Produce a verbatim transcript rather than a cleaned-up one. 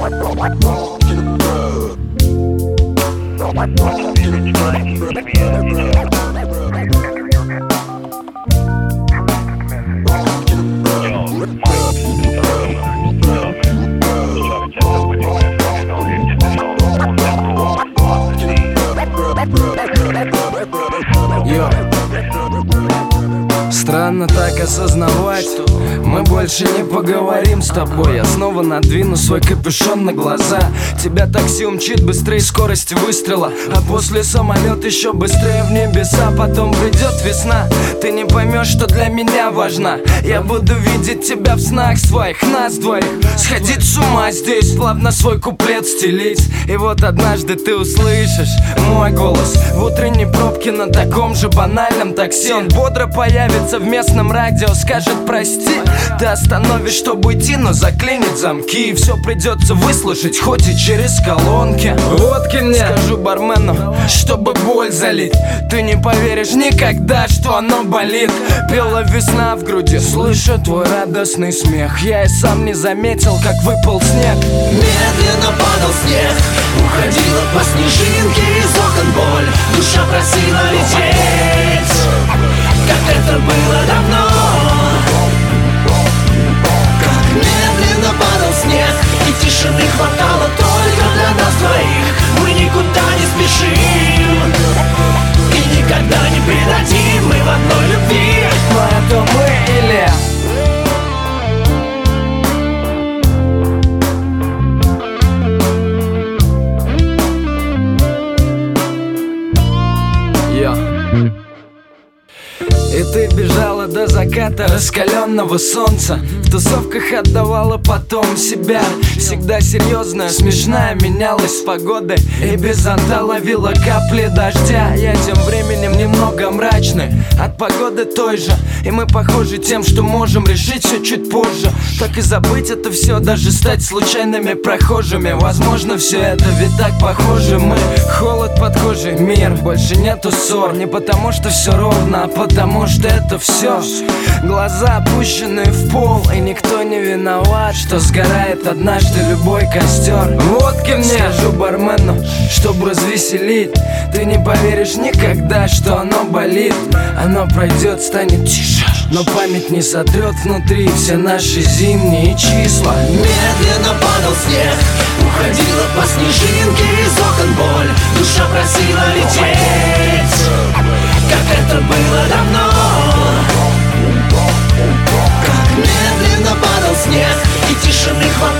Странно так осознавать, мы больше не поговорим с тобой. Я снова надвину свой капюшон на глаза. Тебя такси умчит быстрее скорости выстрела, а после самолет еще быстрее в небеса. Потом придет весна, ты не поймешь, что для меня важна. Я буду видеть тебя в снах своих, нас двоих. Сходить с ума здесь, плавно свой куплет стелить. И вот однажды ты услышишь мой голос в утренней пробке на таком же банальном такси. Он бодро появится в местном радио, скажет прости. Ты остановишь, чтобы уйти, но заклинит замки. И все придется выслушать, хоть и через колонки. Водки мне, скажу бармену, чтобы боль залить. Ты не поверишь никогда, что оно болит. Пела весна в груди, слышу твой радостный смех. Я и сам не заметил, как выпал снег. Медленно падал снег, уходила по снежинке из окон боль. Душа просила лететь, как это было давно. Как медленно падал снег, и тишины хватало только для нас двоих. Мы никуда не спешим и никогда не предадим. Мы в одной любви. Но это мы или... И ты бежала до заката раскаленного солнца, в тусовках отдавала потом себя. Всегда серьезная, смешная, менялась с погодой, и без зонта ловила капли дождя. Я тем временем немного мрачный от погоды той же, и мы похожи тем, что можем решить все чуть позже. Так и забыть это все, даже стать случайными прохожими. Возможно, все это ведь так похоже. Мы холод под кожей, мир, больше нету ссор. Не потому что все ровно, а потому что это все. Глаза опущены в пол, и никто не виноват, что сгорает однажды любой костер. Водки мне, скажу бармену, чтобы развеселить. Ты не поверишь никогда, что оно болит. Оно пройдет, станет тише, но память не сотрет внутри все наши зимние числа. Медленно падал снег, уходила по снежинке из окон боль. Душа просила лететь, как это было давно. Как медленно падал снег, и тишины хватало